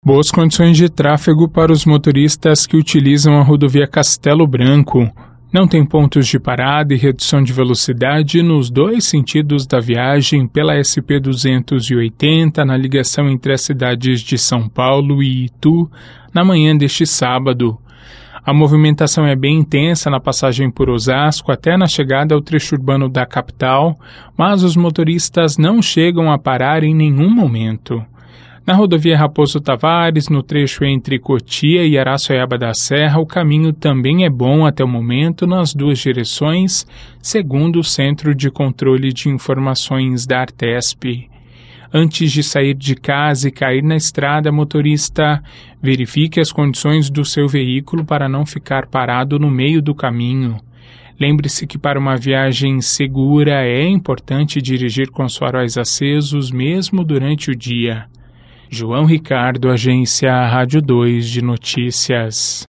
Boas condições de tráfego para os motoristas que utilizam a rodovia Castelo Branco. Não tem pontos de parada e redução de velocidade nos dois sentidos da viagem pela SP-280 na ligação entre as cidades de São Paulo e Itu na manhã deste sábado. A movimentação é bem intensa na passagem por Osasco até na chegada ao trecho urbano da capital, mas os motoristas não chegam a parar em nenhum momento. Na rodovia Raposo Tavares, no trecho entre Cotia e Araçoiaba da Serra, o caminho também é bom até o momento nas duas direções, segundo o Centro de Controle de Informações da Artesp. Antes de sair de casa e cair na estrada, motorista, verifique as condições do seu veículo para não ficar parado no meio do caminho. Lembre-se que para uma viagem segura é importante dirigir com os faróis acesos mesmo durante o dia. João Ricardo, Agência Rádio 2 de Notícias.